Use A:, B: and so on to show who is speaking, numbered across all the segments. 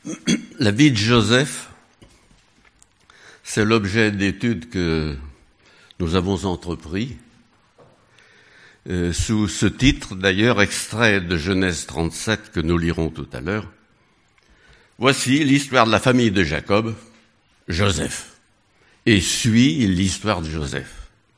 A: La vie de Joseph, c'est l'objet d'études que nous avons entrepris, sous ce titre d'ailleurs, extrait de Genèse 37 que nous lirons tout à l'heure. Voici l'histoire de la famille de Jacob, Joseph, et suit l'histoire de Joseph.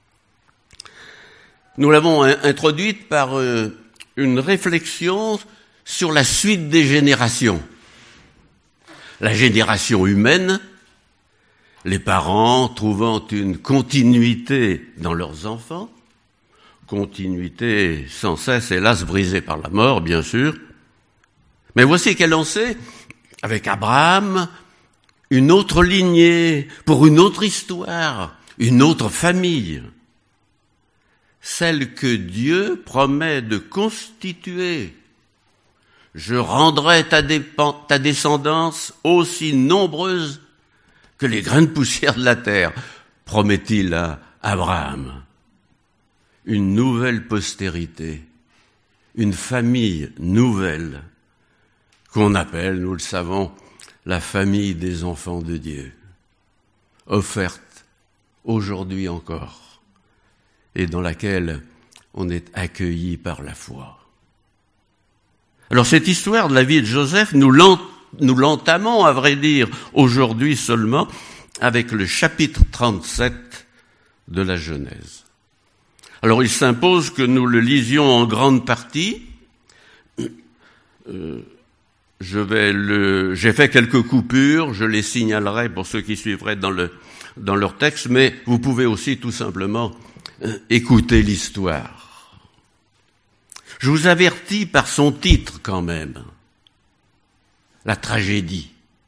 A: Nous l'avons introduite par une réflexion sur la suite des générations. La génération humaine, les parents trouvant une continuité dans leurs enfants, continuité sans cesse, hélas, brisée par la mort, bien sûr. Mais voici qu'elle en sait, avec Abraham, une autre lignée, pour une autre histoire, une autre famille, celle que Dieu promet de constituer. Je rendrai ta descendance aussi nombreuse que les grains de poussière de la terre, promet-il à Abraham. Une nouvelle postérité, une famille nouvelle, qu'on appelle, nous le savons, la famille des enfants de Dieu, offerte aujourd'hui encore, et dans laquelle on est accueilli par la foi. Alors cette histoire de la vie de Joseph, nous l'entamons, à vrai dire, aujourd'hui seulement, avec le chapitre 37 de la Genèse. Alors il s'impose que nous le lisions en grande partie. J'ai fait quelques coupures, je les signalerai pour ceux qui suivraient dans leur texte, mais vous pouvez aussi tout simplement écouter l'histoire. Je vous avertis par son titre quand même, la tragédie.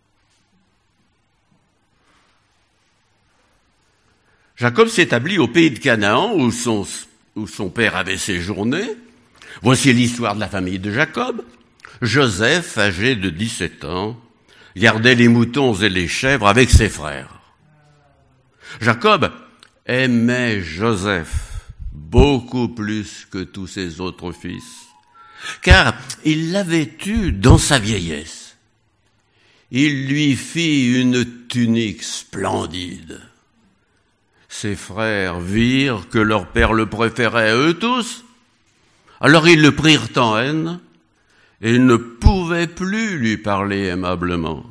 A: Jacob s'établit au pays de Canaan où son père avait séjourné. Voici l'histoire de la famille de Jacob. Joseph, âgé de 17 ans, gardait les moutons et les chèvres avec ses frères. Jacob aimait Joseph beaucoup plus que tous ses autres fils, car il l'avait eu dans sa vieillesse. Il lui fit une tunique splendide. Ses frères virent que leur père le préférait à eux tous, alors ils le prirent en haine et ne pouvaient plus lui parler aimablement.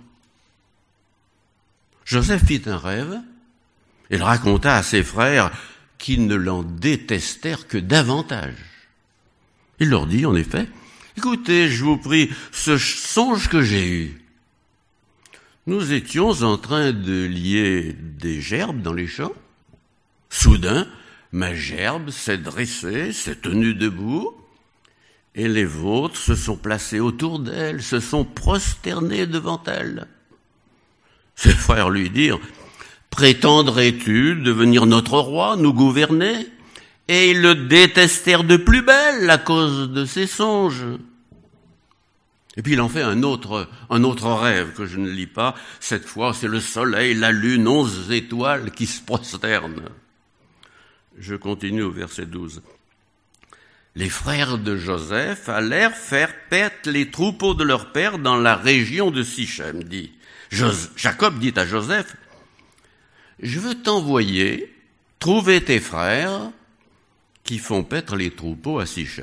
A: Joseph fit un rêve, il raconta à ses frères qui ne l'en détestèrent que davantage. Il leur dit, en effet, « Écoutez, je vous prie, ce songe que j'ai eu. Nous étions en train de lier des gerbes dans les champs. Soudain, ma gerbe s'est dressée, s'est tenue debout, et les vôtres se sont placés autour d'elle, se sont prosternés devant elle. » Ses frères lui dirent, « Prétendrais-tu devenir notre roi, nous gouverner ?» Et ils le détestèrent de plus belle à cause de ses songes. Et puis il en fait un autre rêve que je ne lis pas. Cette fois, c'est le soleil, la lune, 11 étoiles qui se prosternent. Je continue au verset 12. Les frères de Joseph allèrent faire paître les troupeaux de leur père dans la région de Sichem, dit. Jacob dit à Joseph, « Je veux t'envoyer trouver tes frères qui font paître les troupeaux à Sichem. »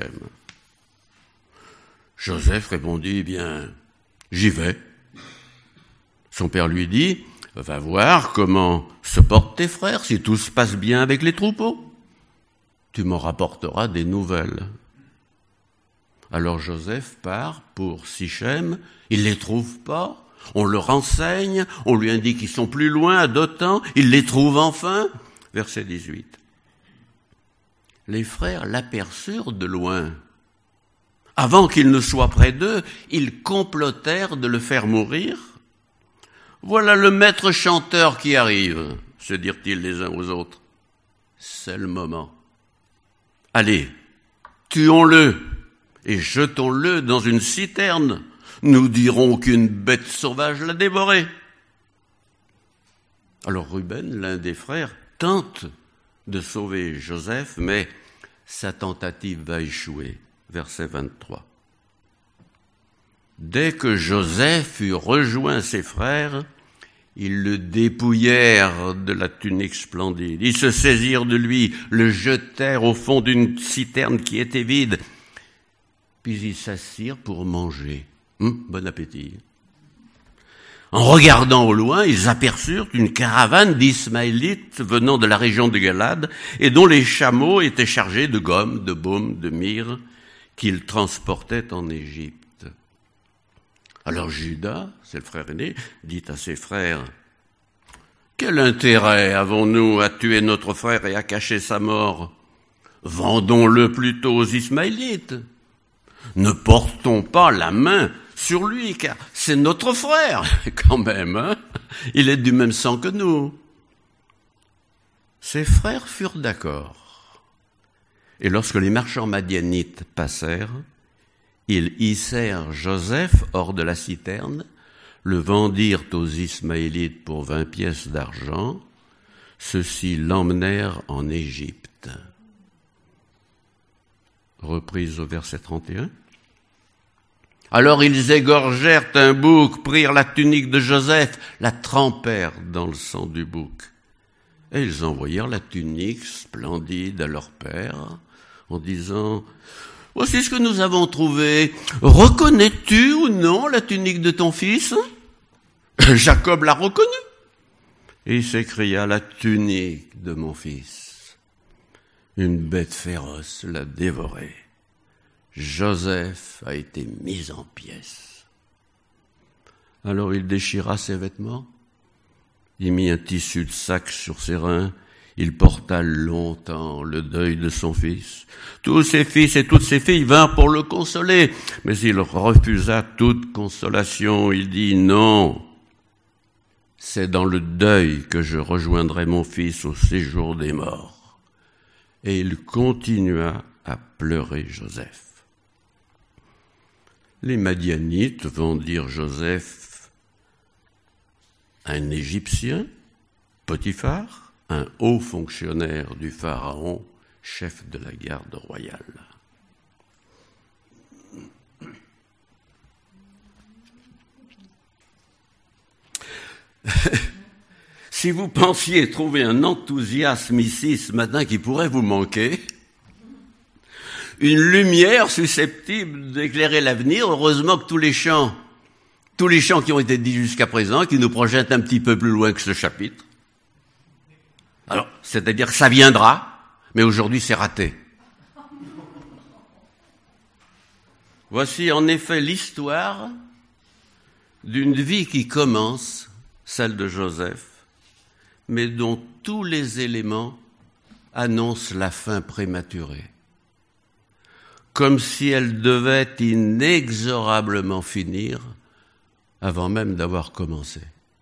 A: Joseph répondit, « Bien, j'y vais. » Son père lui dit, « Va voir comment se portent tes frères, si tout se passe bien avec les troupeaux. Tu m'en rapporteras des nouvelles. » Alors Joseph part pour Sichem, il les trouve pas. On le renseigne, on lui indique qu'ils sont plus loin, à Dothan, il les trouve enfin. Verset 18. Les frères l'aperçurent de loin. Avant qu'il ne soit près d'eux, ils complotèrent de le faire mourir. « Voilà le maître chanteur qui arrive, » se dirent-ils les uns aux autres. C'est le moment. Allez, tuons-le et jetons-le dans une citerne. Nous dirons qu'une bête sauvage l'a dévoré. Alors Ruben, l'un des frères, tente de sauver Joseph, mais sa tentative va échouer. Verset 23. Dès que Joseph eut rejoint ses frères, ils le dépouillèrent de la tunique splendide. Ils se saisirent de lui, le jetèrent au fond d'une citerne qui était vide. Puis ils s'assirent pour manger. Bon appétit. En regardant au loin, ils aperçurent une caravane d'Ismaélites venant de la région de Galade et dont les chameaux étaient chargés de gomme, de baume, de myrrhe qu'ils transportaient en Égypte. Alors Judas, c'est le frère aîné, dit à ses frères, « Quel intérêt avons-nous à tuer notre frère et à cacher sa mort? Vendons-le plutôt aux Ismaélites. Ne portons pas la main sur lui, car c'est notre frère, quand même, hein? Il est du même sang que nous. » Ses frères furent d'accord. Et lorsque les marchands madianites passèrent, ils hissèrent Joseph hors de la citerne, le vendirent aux Ismaélites pour 20 pièces d'argent. Ceux-ci l'emmenèrent en Égypte. Reprise au verset 31. Alors ils égorgèrent un bouc, prirent la tunique de Joseph, la trempèrent dans le sang du bouc. Et ils envoyèrent la tunique splendide à leur père, en disant, « Voici ce que nous avons trouvé. Reconnais-tu ou non la tunique de ton fils ?» Jacob l'a reconnue. Et il s'écria, « La tunique de mon fils. » Une bête féroce l'a dévorée. Joseph a été mis en pièces. Alors il déchira ses vêtements, il mit un tissu de sac sur ses reins, il porta longtemps le deuil de son fils. Tous ses fils et toutes ses filles vinrent pour le consoler, mais il refusa toute consolation. Il dit, « Non, c'est dans le deuil que je rejoindrai mon fils au séjour des morts. » Et il continua à pleurer Joseph. Les Madianites vendirent Joseph à un Égyptien, Potiphar, un haut fonctionnaire du Pharaon, chef de la garde royale. Si vous pensiez trouver un enthousiasme ici ce matin qui pourrait vous manquer, une lumière susceptible d'éclairer l'avenir, heureusement que tous les chants qui ont été dits jusqu'à présent, qui nous projettent un petit peu plus loin que ce chapitre. Alors, c'est-à-dire que ça viendra, mais aujourd'hui c'est raté. Voici en effet l'histoire d'une vie qui commence, celle de Joseph, mais dont tous les éléments annoncent la fin prématurée. Comme si elle devait inexorablement finir avant même d'avoir commencé.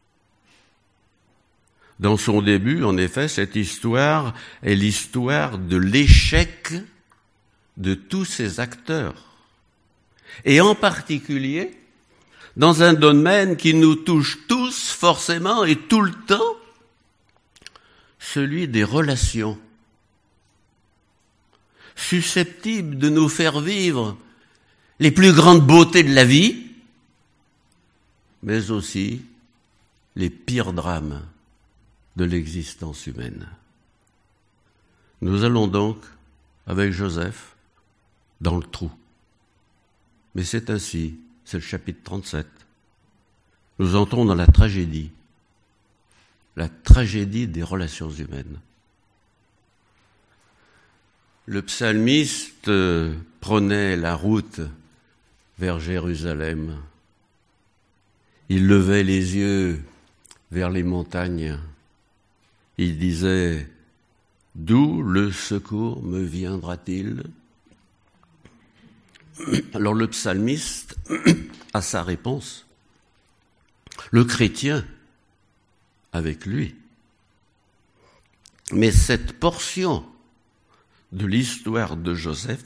A: Dans son début, en effet, cette histoire est l'histoire de l'échec de tous ses acteurs. Et en particulier, dans un domaine qui nous touche tous forcément et tout le temps, celui des relations, susceptibles de nous faire vivre les plus grandes beautés de la vie, mais aussi les pires drames de l'existence humaine. Nous allons donc, avec Joseph, dans le trou. Mais c'est ainsi, c'est le chapitre 37. Nous entrons dans la tragédie des relations humaines. Le psalmiste prenait la route vers Jérusalem. Il levait les yeux vers les montagnes. Il disait, « D'où le secours me viendra-t-il » Alors le psalmiste a sa réponse. Le chrétien avec lui. Mais cette portion de l'histoire de Joseph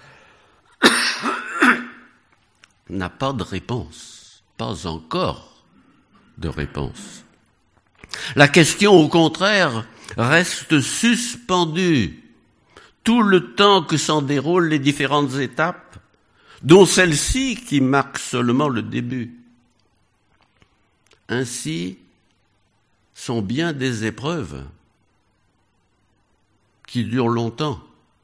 A: n'a pas de réponse, pas encore de réponse. La question, au contraire, reste suspendue tout le temps que s'en déroulent les différentes étapes, dont celle-ci qui marque seulement le début. Ainsi sont bien des épreuves qui durent longtemps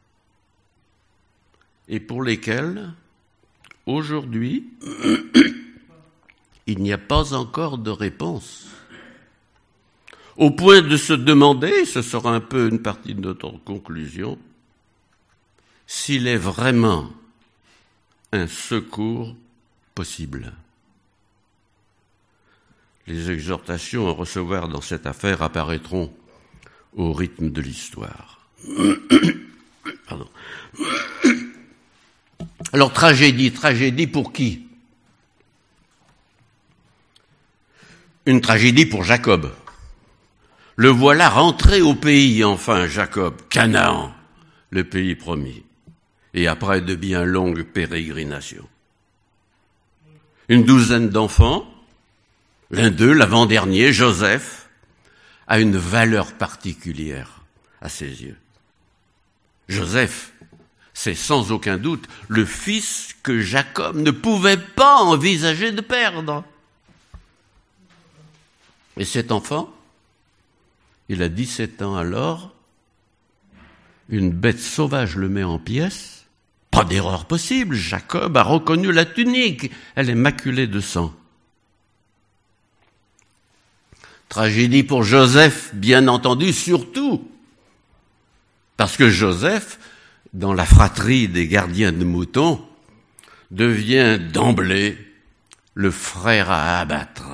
A: et pour lesquelles, aujourd'hui, il n'y a pas encore de réponse. Au point de se demander, ce sera un peu une partie de notre conclusion, s'il est vraiment un secours possible. Les exhortations à recevoir dans cette affaire apparaîtront au rythme de l'histoire. Pardon. Alors, tragédie pour qui? Une tragédie pour Jacob. Le voilà rentré au pays, enfin, Jacob, Canaan, le pays promis, et après de bien longues pérégrinations. Une douzaine d'enfants, l'un d'eux, l'avant-dernier, Joseph, a une valeur particulière à ses yeux. Joseph, c'est sans aucun doute le fils que Jacob ne pouvait pas envisager de perdre. Et cet enfant, il a 17 ans alors, une bête sauvage le met en pièces, pas d'erreur possible, Jacob a reconnu la tunique, elle est maculée de sang. Tragédie pour Joseph, bien entendu, surtout, parce que Joseph, dans la fratrie des gardiens de moutons, devient d'emblée le frère à abattre.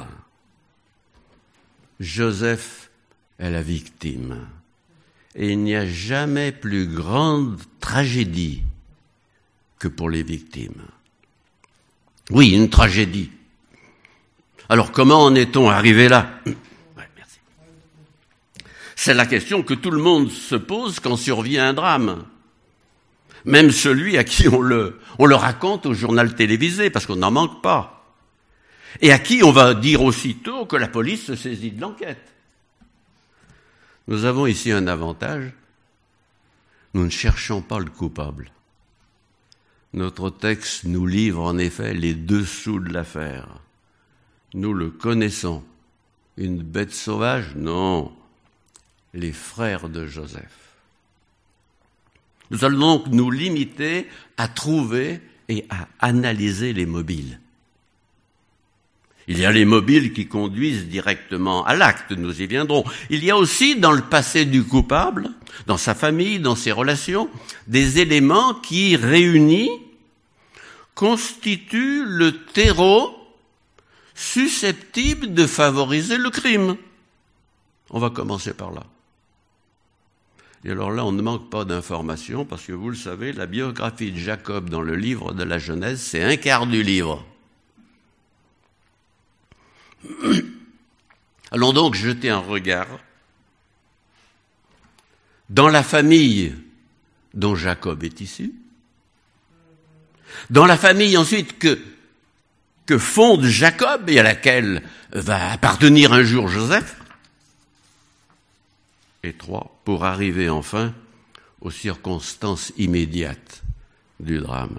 A: Joseph est la victime. Et il n'y a jamais plus grande tragédie que pour les victimes. Oui, une tragédie. Alors comment en est-on arrivé là? Merci. C'est la question que tout le monde se pose quand survient un drame. Même celui à qui on le raconte au journal télévisé, parce qu'on n'en manque pas. Et à qui on va dire aussitôt que la police se saisit de l'enquête. Nous avons ici un avantage. Nous ne cherchons pas le coupable. Notre texte nous livre en effet les dessous de l'affaire. Nous le connaissons. Une bête sauvage? Non. Les frères de Joseph. Nous allons donc nous limiter à trouver et à analyser les mobiles. Il y a les mobiles qui conduisent directement à l'acte, nous y viendrons. Il y a aussi dans le passé du coupable, dans sa famille, dans ses relations, des éléments qui, réunis, constituent le terreau susceptible de favoriser le crime. On va commencer par là. Et alors là, on ne manque pas d'informations, parce que vous le savez, la biographie de Jacob dans le livre de la Genèse, c'est un quart du livre. Allons donc jeter un regard dans la famille dont Jacob est issu, dans la famille ensuite que fonde Jacob et à laquelle va appartenir un jour Joseph, et 3, pour arriver enfin aux circonstances immédiates du drame.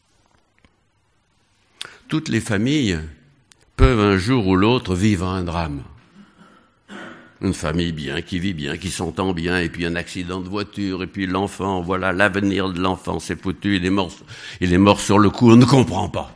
A: Toutes les familles peuvent un jour ou l'autre vivre un drame. Une famille bien, qui vit bien, qui s'entend bien, et puis un accident de voiture, et puis l'enfant, voilà, l'avenir de l'enfant, c'est foutu, il est mort sur le coup, on ne comprend pas.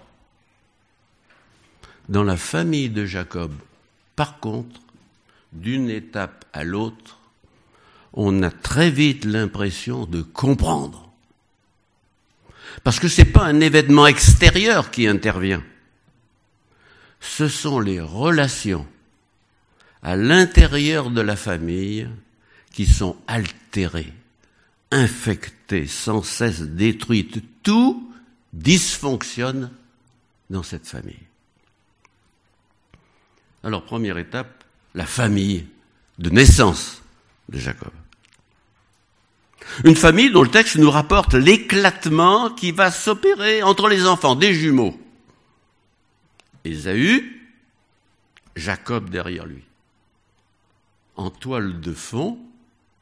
A: Dans la famille de Jacob, par contre, d'une étape à l'autre, on a très vite l'impression de comprendre. Parce que c'est pas un événement extérieur qui intervient. Ce sont les relations à l'intérieur de la famille qui sont altérées, infectées, sans cesse détruites. Tout dysfonctionne dans cette famille. Alors, première étape, la famille de naissance de Jacob. Une famille dont le texte nous rapporte l'éclatement qui va s'opérer entre les enfants, des jumeaux. Ésaü, Jacob derrière lui. En toile de fond,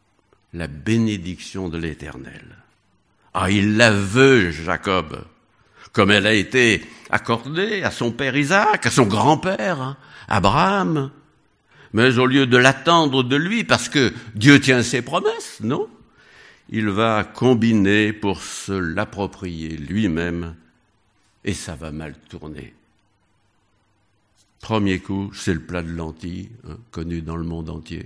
A: la bénédiction de l'Éternel. Ah, il la veut, Jacob. comme elle a été accordée à son père Isaac, à son grand-père Abraham. Mais au lieu de l'attendre de lui, parce que Dieu tient ses promesses, non, il va combiner pour se l'approprier lui-même, et ça va mal tourner. Premier coup, c'est le plat de lentilles, connu dans le monde entier.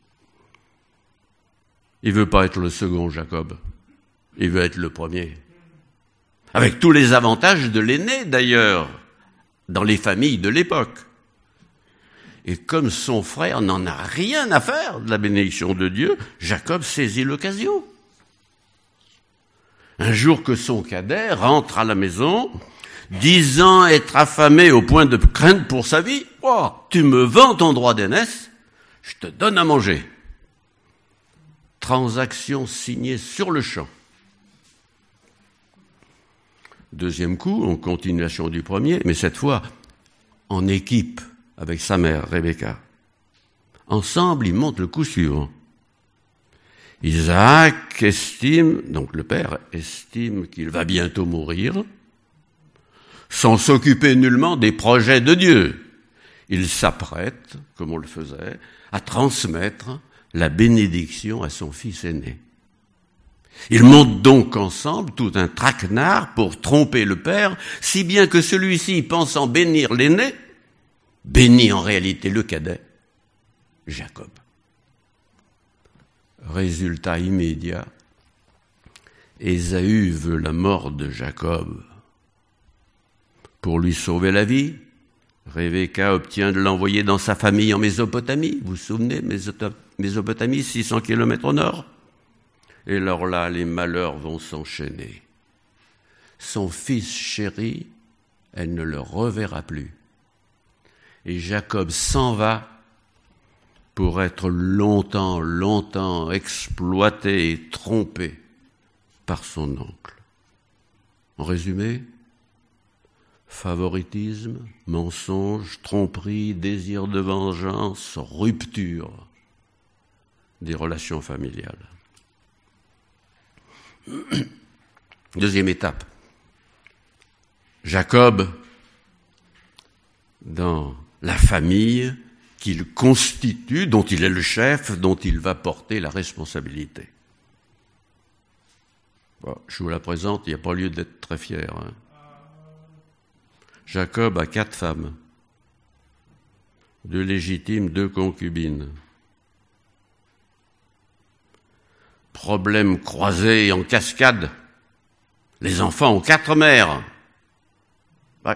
A: Il veut pas être le second Jacob, il veut être le premier. Avec tous les avantages de l'aîné d'ailleurs, dans les familles de l'époque. Et comme son frère n'en a rien à faire de la bénédiction de Dieu, Jacob saisit l'occasion. Un jour que son cadet rentre à la maison, disant être affamé au point de craindre pour sa vie, « Oh, tu me vends ton droit d'aînesse, je te donne à manger. » Transaction signée sur le champ. Deuxième coup, en continuation du premier, mais cette fois en équipe avec sa mère, Rebecca. Ensemble, ils montent le coup suivant. Isaac estime, donc le père estime qu'il va bientôt mourir, sans s'occuper nullement des projets de Dieu. Il s'apprête, comme on le faisait, à transmettre la bénédiction à son fils aîné. Ils montent donc ensemble tout un traquenard pour tromper le père, si bien que celui-ci, pensant bénir l'aîné, bénit en réalité le cadet, Jacob. Résultat immédiat, Ésaü veut la mort de Jacob. Pour lui sauver la vie, Rebecca obtient de l'envoyer dans sa famille en Mésopotamie. Vous vous souvenez, Mésopotamie, 600 kilomètres au nord. Et alors là, les malheurs vont s'enchaîner. Son fils chéri, elle ne le reverra plus. Et Jacob s'en va pour être longtemps exploité et trompé par son oncle. En résumé, favoritisme, mensonge, tromperie, désir de vengeance, rupture des relations familiales. Deuxième étape. Jacob, dans la famille qu'il constitue, dont il est le chef, dont il va porter la responsabilité. Bon, je vous la présente, il n'y a pas lieu d'être très fier. Jacob a 4 femmes, 2 légitimes, 2 concubines. Problème croisé en cascade. Les enfants ont 4 mères. Ouais.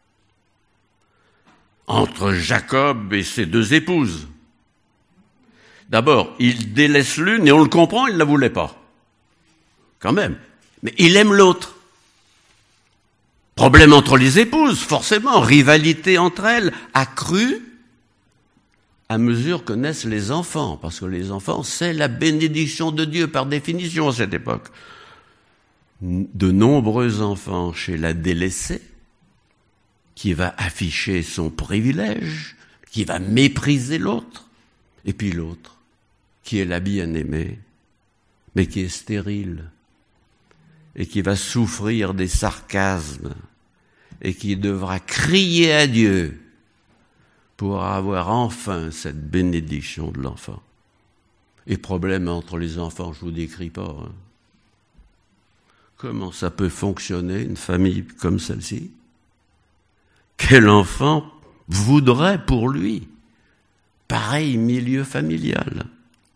A: Entre Jacob et ses 2 épouses. D'abord, il délaisse l'une et on le comprend, il ne la voulait pas. Quand même. Mais il aime l'autre. Problème entre les épouses, forcément. Rivalité entre elles accrue à mesure que naissent les enfants. Parce que les enfants, c'est la bénédiction de Dieu par définition à cette époque. De nombreux enfants chez la délaissée, qui va afficher son privilège, qui va mépriser l'autre, et puis l'autre, qui est la bien-aimée, mais qui est stérile, et qui va souffrir des sarcasmes, et qui devra crier à Dieu pour avoir enfin cette bénédiction de l'enfant. Et problème entre les enfants, je ne vous décris pas. Comment ça peut fonctionner, une famille comme celle-ci ? Quel enfant voudrait pour lui pareil milieu familial ?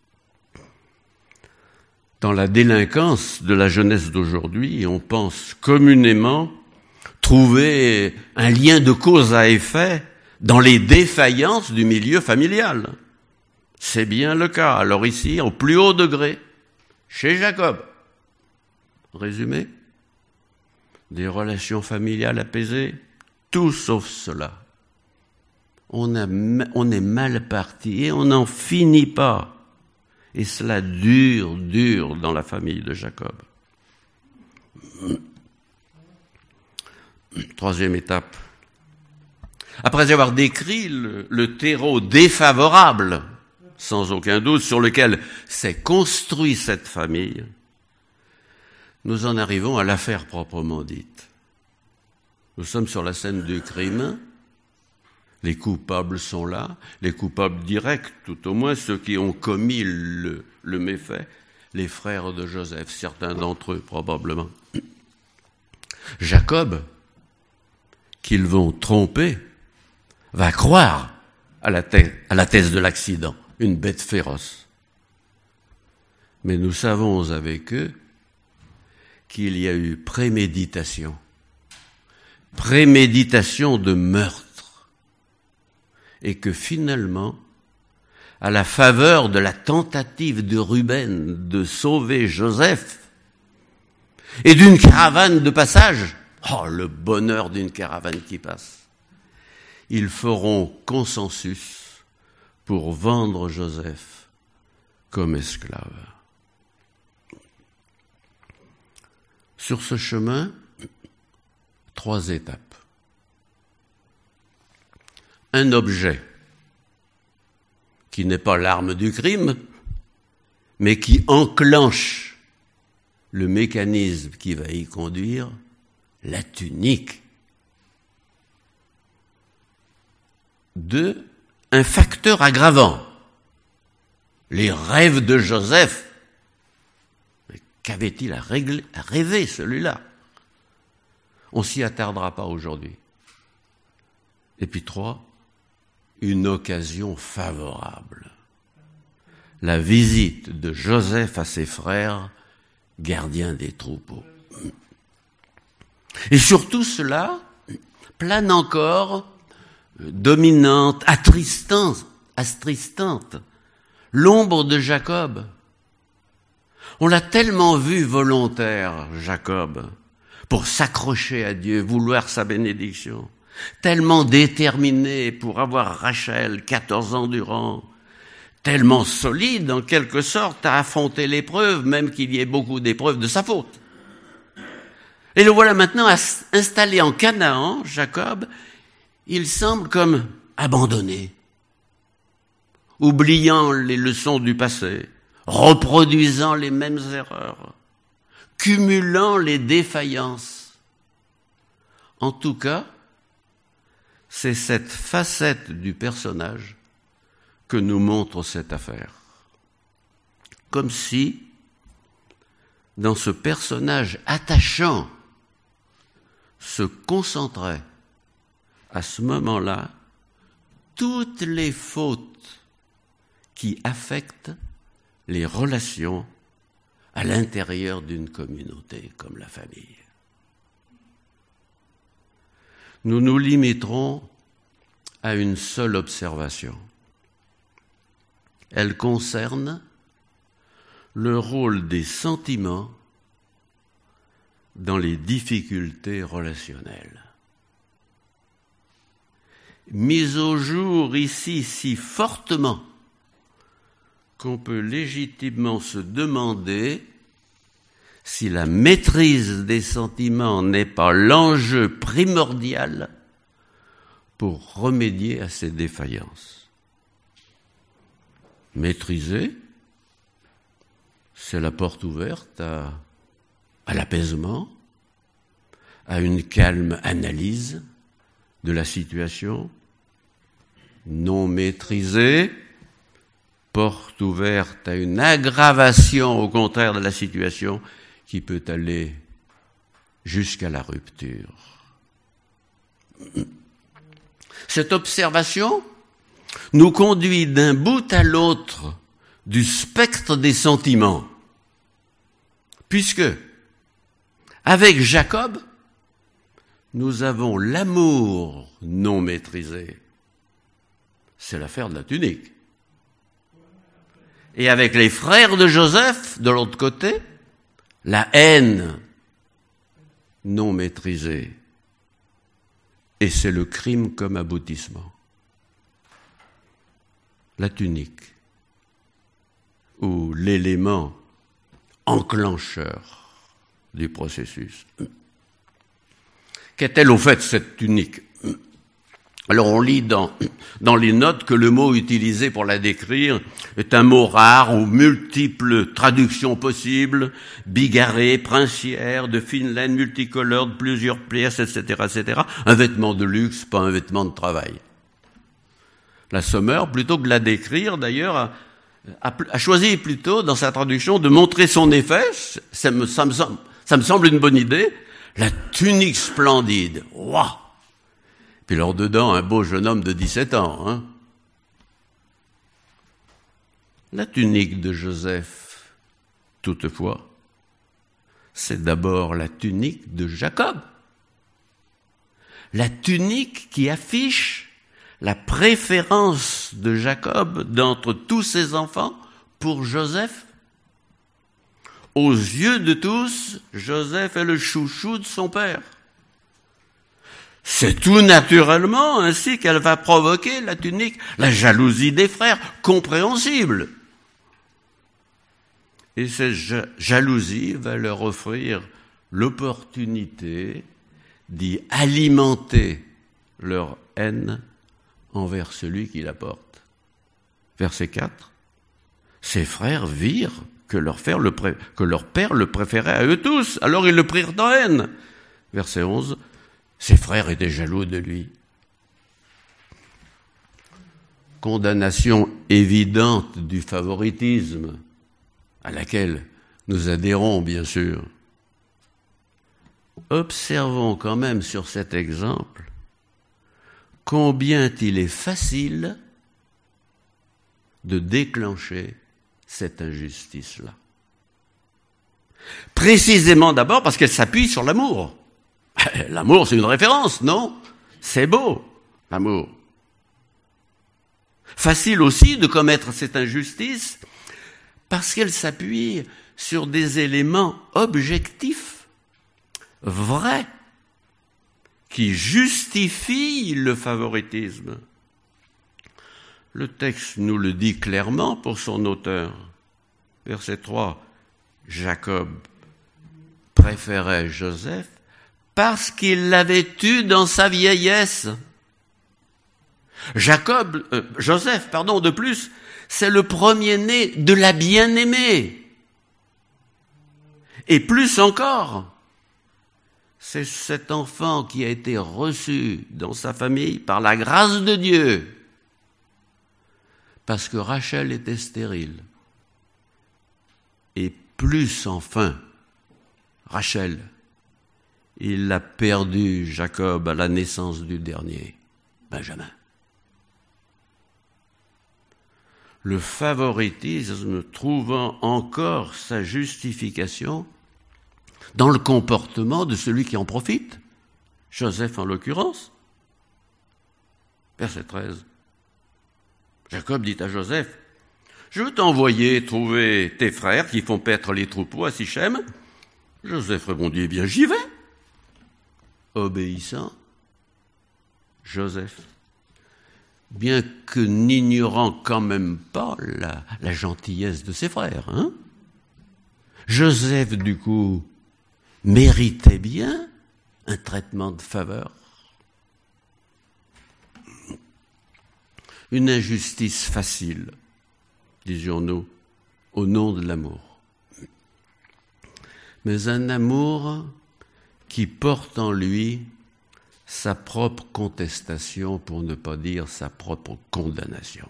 A: Dans la délinquance de la jeunesse d'aujourd'hui, on pense communément trouver un lien de cause à effet dans les défaillances du milieu familial. C'est bien le cas. Alors ici, au plus haut degré, chez Jacob. Résumé, des relations familiales apaisées, tout sauf cela. On est mal parti et on n'en finit pas. Et cela dure dans la famille de Jacob. Troisième étape. Après avoir décrit le terreau défavorable, sans aucun doute, sur lequel s'est construite cette famille, nous en arrivons à l'affaire proprement dite. Nous sommes sur la scène du crime. Les coupables sont là, les coupables directs, tout au moins ceux qui ont commis le méfait, les frères de Joseph, certains d'entre eux probablement. Jacob, qu'ils vont tromper, va croire à la thèse de l'accident, une bête féroce. Mais nous savons avec eux qu'il y a eu préméditation de meurtre, et que finalement, à la faveur de la tentative de Ruben de sauver Joseph et d'une caravane de passage, oh, le bonheur d'une caravane qui passe, ils feront consensus pour vendre Joseph comme esclave. Sur ce chemin, 3 étapes. Un objet qui n'est pas l'arme du crime, mais qui enclenche le mécanisme qui va y conduire, la tunique. 2, un facteur aggravant, les rêves de Joseph. Mais qu'avait-il à rêver, celui-là? On s'y attardera pas aujourd'hui. Et puis 3, une occasion favorable. La visite de Joseph à ses frères, gardiens des troupeaux. Et sur tout cela, plane encore, dominante, attristante, l'ombre de Jacob. On l'a tellement vu volontaire, Jacob, pour s'accrocher à Dieu, vouloir sa bénédiction, tellement déterminé pour avoir Rachel 14 ans durant, tellement solide en quelque sorte à affronter l'épreuve, même qu'il y ait beaucoup d'épreuves de sa faute. Et le voilà maintenant installé en Canaan, Jacob, il semble comme abandonné, oubliant les leçons du passé, reproduisant les mêmes erreurs, cumulant les défaillances. En tout cas, c'est cette facette du personnage que nous montre cette affaire. Comme si, dans ce personnage attachant, se concentrait à ce moment-là toutes les fautes qui affectent les relations à l'intérieur d'une communauté comme la famille. Nous nous limiterons à une seule observation. Elle concerne le rôle des sentiments dans les difficultés relationnelles. Mise au jour ici si fortement qu'on peut légitimement se demander si la maîtrise des sentiments n'est pas l'enjeu primordial pour remédier à ces défaillances. Maîtriser, c'est la porte ouverte à l'apaisement, à une calme analyse de la situation. Non maîtrisée, porte ouverte à une aggravation au contraire de la situation qui peut aller jusqu'à la rupture. Cette observation nous conduit d'un bout à l'autre du spectre des sentiments, puisque, avec Jacob, nous avons l'amour non maîtrisé. C'est l'affaire de la tunique. Et avec les frères de Joseph, de l'autre côté, la haine non maîtrisée. Et c'est le crime comme aboutissement. La tunique, ou l'élément enclencheur du processus. Qu'est-elle au fait, cette tunique? Alors on lit dans les notes que le mot utilisé pour la décrire est un mot rare aux multiples traductions possibles, bigarré, princière, de fine laine multicolore, de plusieurs pièces, etc., etc. Un vêtement de luxe, pas un vêtement de travail. La Sommer, plutôt que de la décrire, d'ailleurs, a choisi plutôt, dans sa traduction, de montrer son effet, ça me semble une bonne idée, la tunique splendide. Waouh! Puis alors dedans, un beau jeune homme de 17 ans. Hein. La tunique de Joseph, toutefois, c'est d'abord la tunique de Jacob. La tunique qui affiche la préférence de Jacob d'entre tous ses enfants pour Joseph. Aux yeux de tous, Joseph est le chouchou de son père. C'est tout naturellement ainsi qu'elle va provoquer la tunique, la jalousie des frères, compréhensible. Et cette jalousie va leur offrir l'opportunité d'y alimenter leur haine envers celui qui la porte. Verset 4. Ses frères virent que leur père le préférait à eux tous, alors ils le prirent en haine. Verset 11. Ses frères étaient jaloux de lui. Condamnation évidente du favoritisme, à laquelle nous adhérons bien sûr. Observons quand même sur cet exemple combien il est facile de déclencher cette injustice-là. Précisément d'abord parce qu'elle s'appuie sur l'amour. L'amour, c'est une référence, non? C'est beau, l'amour. Facile aussi de commettre cette injustice parce qu'elle s'appuie sur des éléments objectifs, vrais, qui justifient le favoritisme. Le texte nous le dit clairement pour son auteur. Verset 3, Jacob préférait Joseph parce qu'il l'avait eu dans sa vieillesse. Joseph, de plus, c'est le premier-né de la bien-aimée. Et plus encore, c'est cet enfant qui a été reçu dans sa famille par la grâce de Dieu, parce que Rachel était stérile. Et plus enfin, Rachel, il a perdu Jacob à la naissance du dernier, Benjamin. Le favoritisme trouvant encore sa justification dans le comportement de celui qui en profite, Joseph en l'occurrence. Verset 13. Jacob dit à Joseph, « Je veux t'envoyer trouver tes frères qui font paître les troupeaux à Sichem. » Joseph répondit, « Eh bien, j'y vais. » Obéissant, Joseph, bien que n'ignorant quand même pas la gentillesse de ses frères, hein, Joseph, du coup, méritait bien un traitement de faveur. Une injustice facile, disions-nous, au nom de l'amour. Mais un amour qui porte en lui sa propre contestation, pour ne pas dire sa propre condamnation.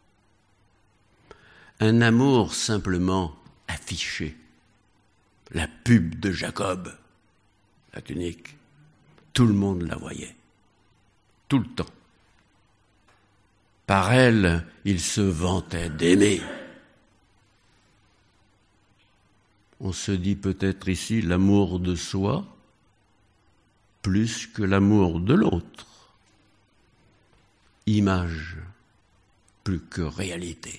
A: Un amour simplement affiché. La pub de Jacob, la tunique, tout le monde la voyait, tout le temps. Par elle, il se vantait d'aimer. On se dit peut-être ici l'amour de soi plus que l'amour de l'autre. Image plus que réalité.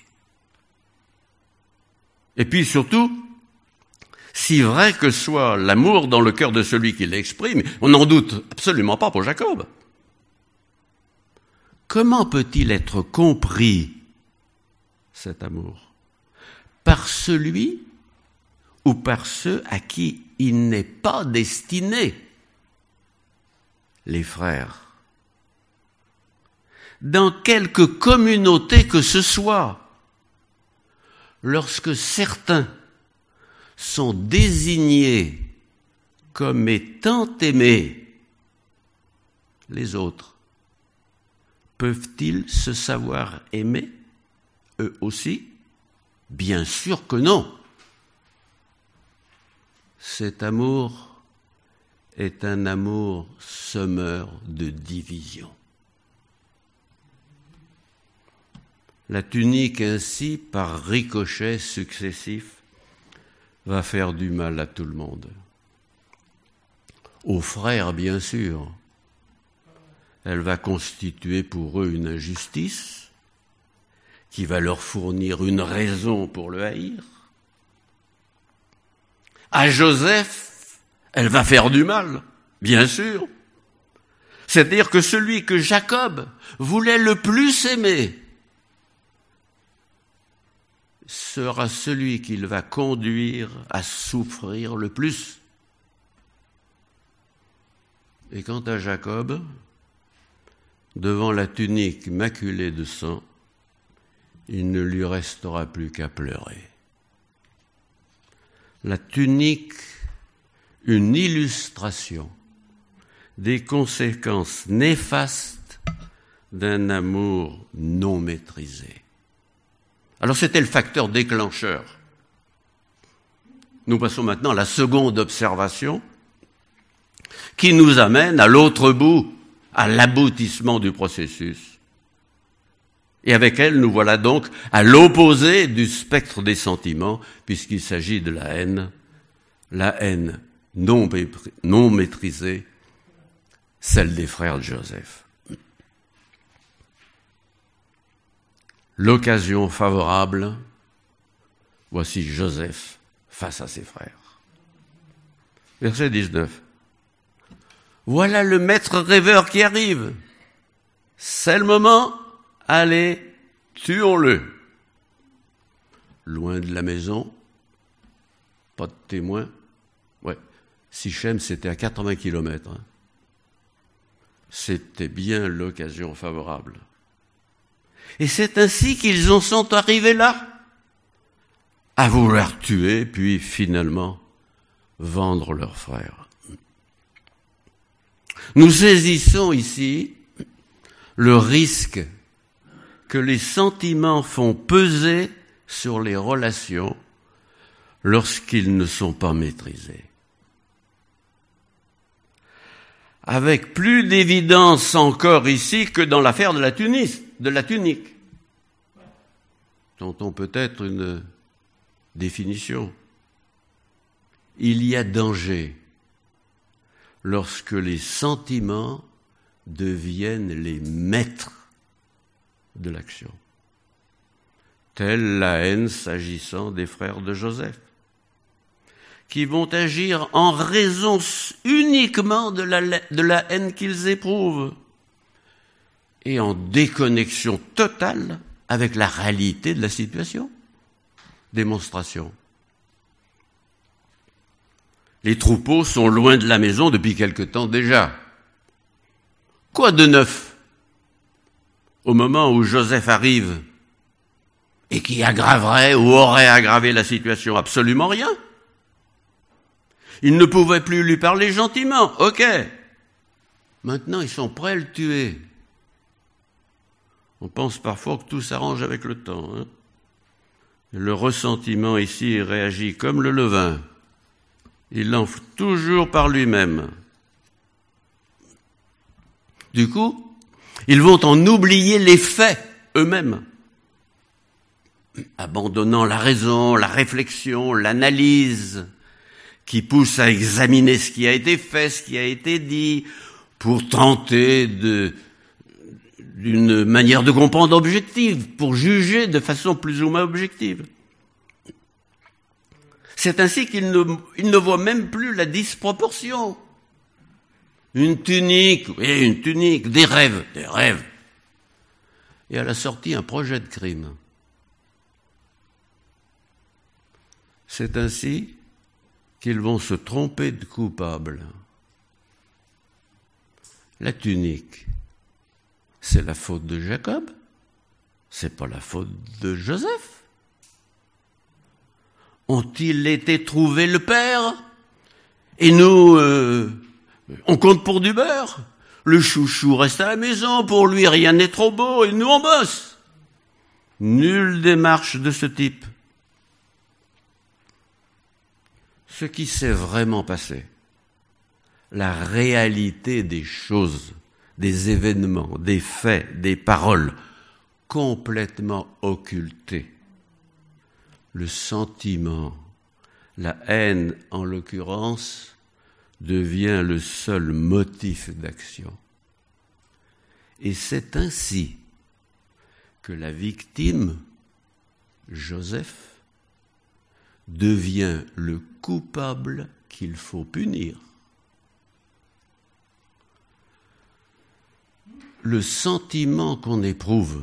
A: Et puis surtout, si vrai que soit l'amour dans le cœur de celui qui l'exprime, on n'en doute absolument pas pour Jacob. Comment peut-il être compris, cet amour? Par celui ou par ceux à qui il n'est pas destiné? Les frères. dans quelque communauté que ce soit, lorsque certains sont désignés comme étant aimés, les autres peuvent-ils se savoir aimer, eux aussi? Bien sûr que non. Cet amour est un amour semeur de division. La tunique ainsi, par ricochets successifs, va faire du mal à tout le monde. Aux frères, bien sûr. Elle va constituer pour eux une injustice qui va leur fournir une raison pour le haïr. À Joseph, elle va faire du mal, bien sûr. C'est-à-dire que celui que Jacob voulait le plus aimer sera celui qu'il va conduire à souffrir le plus. Et quant à Jacob, devant la tunique maculée de sang, il ne lui restera plus qu'à pleurer. La tunique, une illustration des conséquences néfastes d'un amour non maîtrisé. Alors c'était le facteur déclencheur. Nous passons maintenant à la seconde observation qui nous amène à l'autre bout, à l'aboutissement du processus. Et avec elle, nous voilà donc à l'opposé du spectre des sentiments, puisqu'il s'agit de la haine non maîtrisée, celle des frères de Joseph. L'occasion favorable, voici Joseph face à ses frères. Verset 19. Voilà le maître rêveur qui arrive. C'est le moment, allez, tuons-le. Loin de la maison, pas de témoin. Ouais, Sichem, c'était à 80 kilomètres. C'était bien l'occasion favorable. Et c'est ainsi qu'ils en sont arrivés là, à vouloir tuer, puis finalement vendre leurs frères. Nous saisissons ici le risque que les sentiments font peser sur les relations lorsqu'ils ne sont pas maîtrisés. Avec plus d'évidence encore ici que dans l'affaire de la tunique. Tentons peut-être une définition. Il y a danger lorsque les sentiments deviennent les maîtres de l'action. Telle la haine s'agissant des frères de Joseph, qui vont agir en raison uniquement de la haine qu'ils éprouvent et en déconnexion totale avec la réalité de la situation. Démonstration. Les troupeaux sont loin de la maison depuis quelque temps déjà. Quoi de neuf au moment où Joseph arrive et qui aggraverait ou aurait aggravé la situation? Absolument rien. Ils ne pouvaient plus lui parler gentiment. Ok. Maintenant, ils sont prêts à le tuer. On pense parfois que tout s'arrange avec le temps. Le ressentiment ici réagit comme le levain. Il l'enfle toujours par lui-même. Du coup, ils vont en oublier les faits eux-mêmes, abandonnant la raison, la réflexion, l'analyse, qui pousse à examiner ce qui a été fait, ce qui a été dit, pour tenter d'une manière de comprendre objective, pour juger de façon plus ou moins objective. C'est ainsi qu'ils ne voient même plus la disproportion. Une tunique, des rêves. Et à la sortie, un projet de crime. C'est ainsi qu'ils vont se tromper de coupable. La tunique, c'est la faute de Jacob, c'est pas la faute de Joseph. Ont-ils été trouver le père? Et nous, on compte pour du beurre. Le chouchou reste à la maison, pour lui rien n'est trop beau, et nous on bosse. Nulle démarche de ce type. Ce qui s'est vraiment passé, la réalité des choses, des événements, des faits, des paroles, complètement occultées. Le sentiment, la haine en l'occurrence, devient le seul motif d'action. Et c'est ainsi que la victime, Joseph, devient le coupable qu'il faut punir. Le sentiment qu'on éprouve,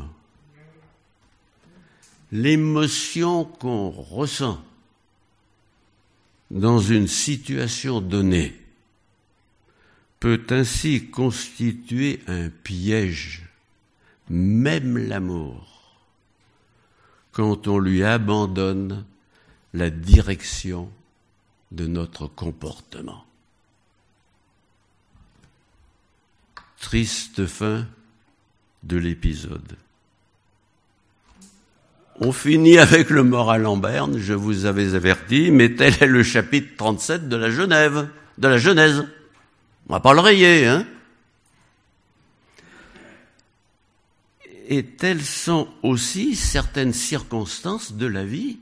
A: l'émotion qu'on ressent dans une situation donnée peut ainsi constituer un piège, même l'amour, quand on lui abandonne la direction de notre comportement. Triste fin de l'épisode. On finit avec le moral en berne, je vous avais averti, mais tel est le chapitre 37 de la Genèse. On va pas le rayer, hein? Et telles sont aussi certaines circonstances de la vie.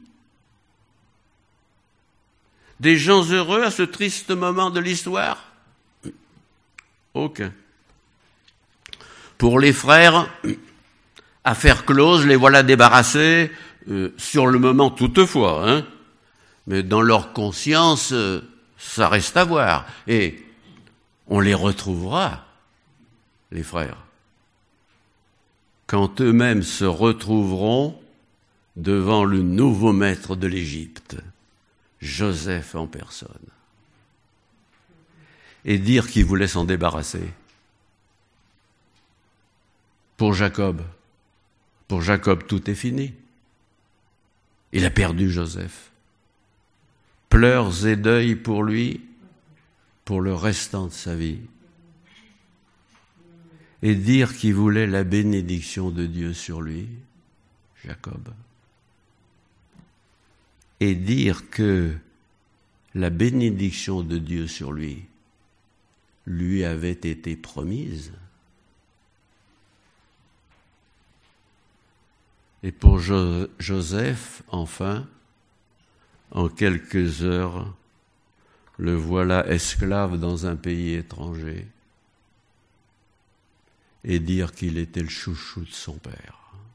A: Des gens heureux à ce triste moment de l'histoire? Aucun. Pour les frères, affaire close, les voilà débarrassés, sur le moment toutefois, hein. Mais dans leur conscience, ça reste à voir. Et on les retrouvera, les frères, quand eux-mêmes se retrouveront devant le nouveau maître de l'Égypte, Joseph en personne. Et dire qu'il voulait s'en débarrasser. Pour Jacob, tout est fini. Il a perdu Joseph. Pleurs et deuil pour lui, pour le restant de sa vie. Et dire qu'il voulait la bénédiction de Dieu sur lui, Jacob. Et dire que la bénédiction de Dieu sur lui avait été promise. Et pour Joseph, enfin, en quelques heures, le voilà esclave dans un pays étranger et dire qu'il était le chouchou de son père.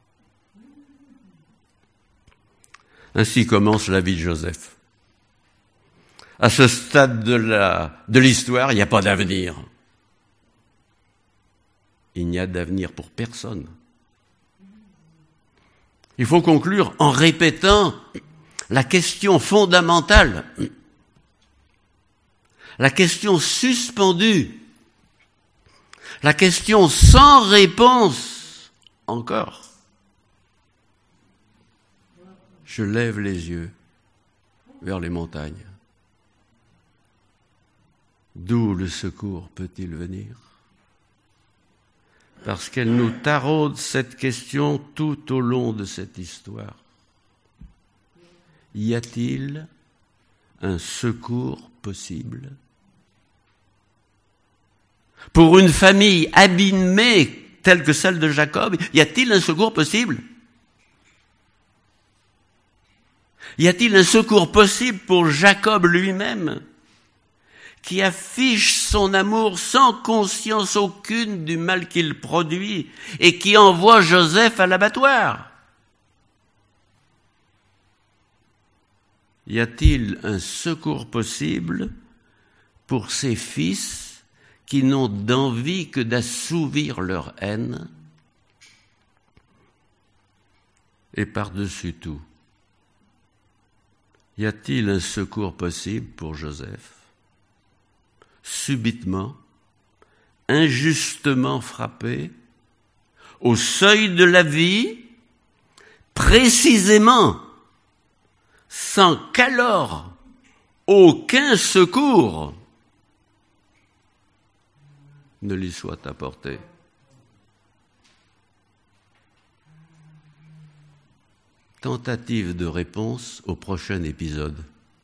A: Ainsi commence la vie de Joseph. À ce stade de l'histoire, il n'y a pas d'avenir. Il n'y a d'avenir pour personne. Il faut conclure en répétant la question fondamentale, la question suspendue, la question sans réponse encore. Je lève les yeux vers les montagnes. D'où le secours peut-il venir? Parce qu'elle nous taraude cette question tout au long de cette histoire. Y a-t-il un secours possible? Pour une famille abîmée telle que celle de Jacob, y a-t-il un secours possible? Y a-t-il un secours possible pour Jacob lui-même, qui affiche son amour sans conscience aucune du mal qu'il produit et qui envoie Joseph à l'abattoir? Y a-t-il un secours possible pour ces fils qui n'ont d'envie que d'assouvir leur haine? Et par-dessus tout, y a-t-il un secours possible pour Joseph, subitement, injustement frappé, au seuil de la vie, précisément, sans qu'alors aucun secours ne lui soit apporté. Tentative de réponse au prochain épisode.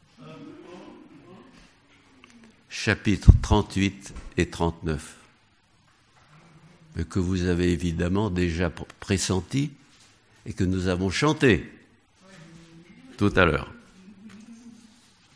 A: Chapitres 38 et 39. Mais que vous avez évidemment déjà pressenti et que nous avons chanté tout à l'heure.